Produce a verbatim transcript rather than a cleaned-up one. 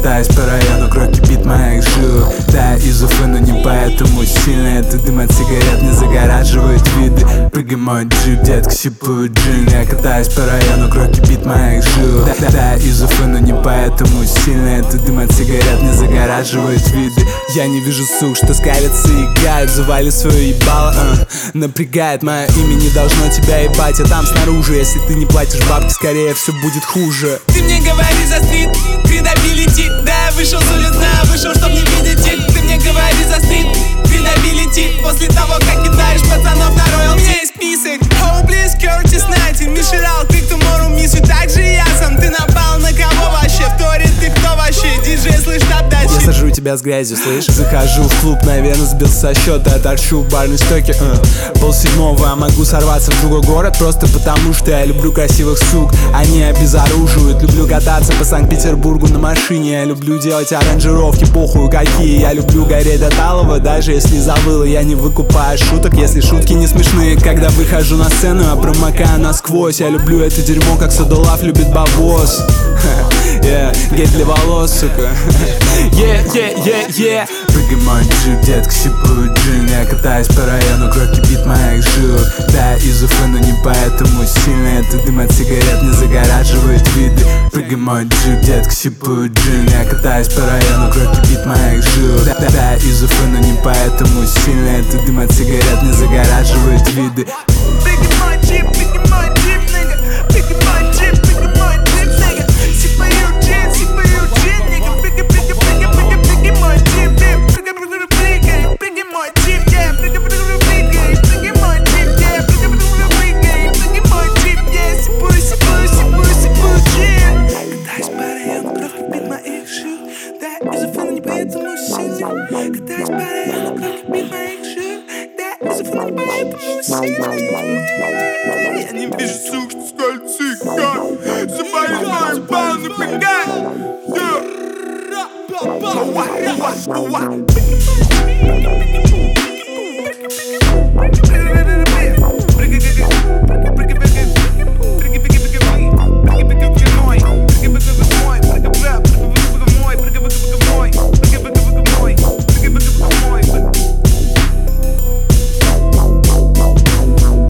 катаюсь по району, кровь кипит моих жил. Да, из Уфы, но не поэтому сильно. Это дым от сигарет не загораживает виды. Прыгай мой джип, детка, сипаю джин. Я катаюсь по району, кровь кипит моих жил. Да, да, да, из Уфы, но не поэтому сильно. Это дым от сигарет не загораживает виды. Я не вижу сук, что скалятся и играют. Завали свое ебало, uh. напрягает мое имя, не должно тебя ебать. А там снаружи, если ты не платишь бабки, скорее все будет хуже. Ты мне говори за стрит, кредабилити. Да, я вышел с улиц, да, я вышел, чтоб не видеть их. Ты мне говори за стрит, кредабилити. После того, как кидаешь пацанов на рой, у меня есть список. Hopeless, Curtis Nighting, Мишерал, ты tomorrow miss you. Так же я сам, ты напал на кого вообще? Вторит, ты кто вообще? Диджей, слышь, тап дачи. Я сажу тебя с грязью, слышь. Захожу в клуб, наверное, сбился со счета. Торчу в барной стойке, uh. пол седьмого, а могу сорваться в другой город. Просто потому, что я люблю красивых сук. Они обезоруживают. Люблю кататься по Санкт-Петербургу на машине. Я люблю делать аранжировки, похуй какие. Я люблю гореть до талого, даже если завыло. Я не выкупаю шуток, если шутки не смешные. Когда выхожу на сцену, я промокаю насквозь. Я люблю это дерьмо, как Содолав любит бабос. Yeah, гель для волос, сука. Yeah, yeah, yeah, yeah. Прыгай мой джип, детка, сипаю джин. Я катаюсь по району, кровь кипит моих жил. Да, из Уфы, но не поэтому сильно. Это дым от сигарет не загораживает виды. Прыгай мой джип, детка, сипаю джин. Я катаюсь по району, кровь кипит моих жил. Да, да, да, из Уфы, но не поэтому сильно. Это дым от сигарет не загораживает виды. Прыгай мой джип, прыгай мой джип, nigga. Прыгай мой джип, прыгай мой джип, nigga. Сипаю джин, сипаю джин, nigga. Прыгай, прыгай, прыгай, прыгай, прыгай мой джип, yeah. Прыгай, прыгай, прыгай, прыгай мой джип, yeah. Прыгай, прыгай, прыгай, прыгай мой джип, yeah. Прыгай, прыгай, прыгай, прыгай мой джип, yeah. Сипаю, сипаю, сипаю, сипаю джин. Катаюсь по району, кровь кипит моих жил. Да, из Уфы, но не поэтому сильно. Катаюсь по району, кровь кипит моих жил. Да, из Уфы, но не поэтому сильно. Я не вижу сук, что скользит цикар. Заболит мой бал, напрягай. Yeah.